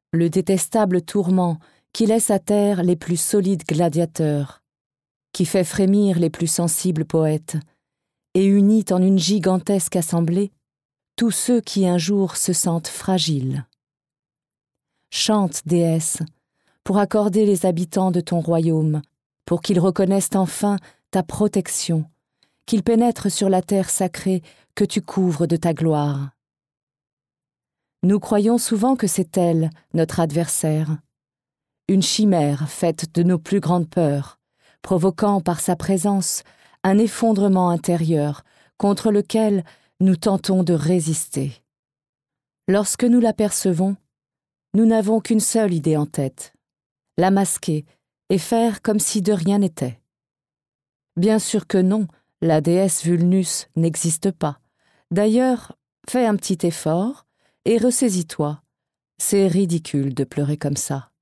le détestable tourment qui laisse à terre les plus solides gladiateurs, qui fait frémir les plus sensibles poètes, et unit en une gigantesque assemblée tous ceux qui un jour se sentent fragiles. Chante, déesse, pour accorder les habitants de ton royaume, pour qu'ils reconnaissent enfin ta protection, qu'ils pénètrent sur la terre sacrée que tu couvres de ta gloire. Nous croyons souvent que c'est elle, notre adversaire, une chimère faite de nos plus grandes peurs, provoquant par sa présence un effondrement intérieur contre lequel nous tentons de résister. Lorsque nous l'apercevons, nous n'avons qu'une seule idée en tête, la masquer et faire comme si de rien n'était. Bien sûr que non, la déesse Vulnus n'existe pas. D'ailleurs, fais un petit effort et ressaisis-toi. C'est ridicule de pleurer comme ça.